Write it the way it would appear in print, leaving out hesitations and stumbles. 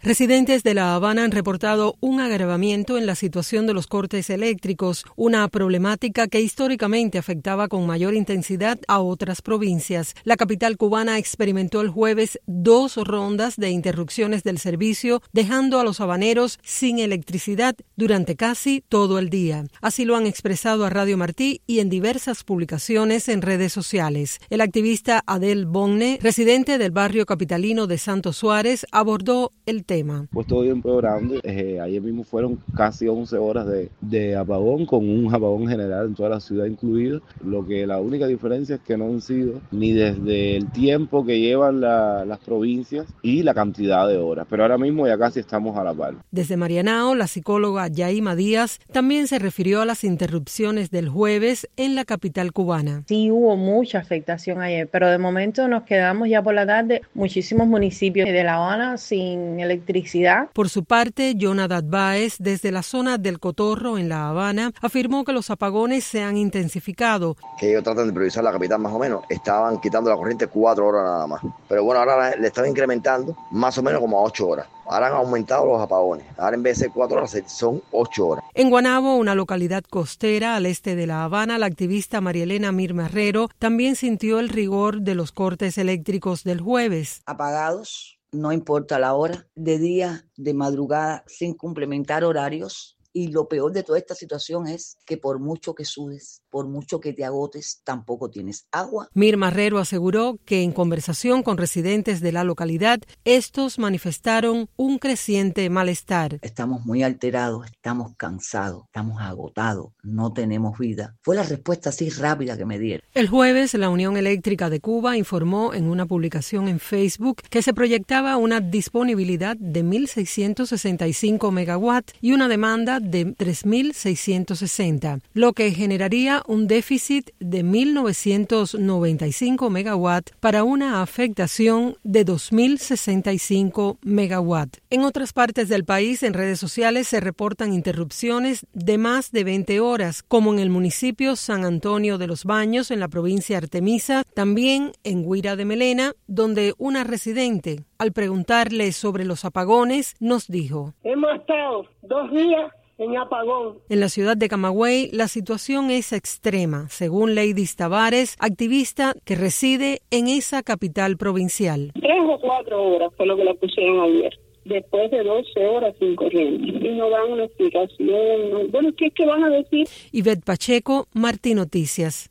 Residentes de La Habana han reportado un agravamiento en la situación de los cortes eléctricos, una problemática que históricamente afectaba con mayor intensidad a otras provincias. La capital cubana experimentó el jueves 2 rondas de interrupciones del servicio, dejando a los habaneros sin electricidad durante casi todo el día. Así lo han expresado a Radio Martí y en diversas publicaciones en redes sociales. El activista Adel Bonne, residente del barrio capitalino de Santo Suárez, abordó el tema. Pues todo bien programado. Ayer mismo fueron casi 11 horas de apagón, con un apagón general en toda la ciudad incluido. Lo que la única diferencia es que no han sido ni desde el tiempo que llevan las provincias y la cantidad de horas. Pero ahora mismo ya casi estamos a la par. Desde Marianao, la psicóloga Yaima Díaz también se refirió a las interrupciones del jueves en la capital cubana. Sí hubo mucha afectación ayer, pero de momento nos quedamos ya por la tarde muchísimos municipios de La Habana sin electricidad. Por su parte, Jonadad Báez, desde la zona del Cotorro en La Habana, afirmó que los apagones se han intensificado. Que ellos tratan de priorizar la capital más o menos, estaban quitando la corriente 4 horas nada más. Pero bueno, ahora le están incrementando más o menos como a 8 horas. Ahora han aumentado los apagones. Ahora en vez de ser 4 horas son 8 horas. En Guanabo, una localidad costera al este de La Habana, la activista Marielena Mir Marrero también sintió el rigor de los cortes eléctricos del jueves. Apagados. No importa la hora, de día, de madrugada, sin complementar horarios. Y lo peor de toda esta situación es que por mucho que sudes, por mucho que te agotes, tampoco tienes agua. Mir Marrero aseguró que en conversación con residentes de la localidad, estos manifestaron un creciente malestar. Estamos muy alterados, estamos cansados, estamos agotados, no tenemos vida. Fue la respuesta así rápida que me dieron. El jueves, la Unión Eléctrica de Cuba informó en una publicación en Facebook que se proyectaba una disponibilidad de 1.665 megawatts y una demanda de 3.660, lo que generaría un déficit de 1.995 megawatts para una afectación de 2.065 megawatts. En otras partes del país, en redes sociales se reportan interrupciones de más de 20 horas, como en el municipio San Antonio de los Baños, en la provincia Artemisa, también en Guira de Melena, donde una residente, al preguntarle sobre los apagones, nos dijo: hemos estado 2 días en apagón. En la ciudad de Camagüey, la situación es extrema, según Leidis Tavares, activista que reside en esa capital provincial. 3 o 4 horas fue lo que la pusieron ayer, después de 12 horas sin corriente. Y no dan una explicación. Bueno, ¿qué van a decir? Ivette Pacheco, Martí Noticias.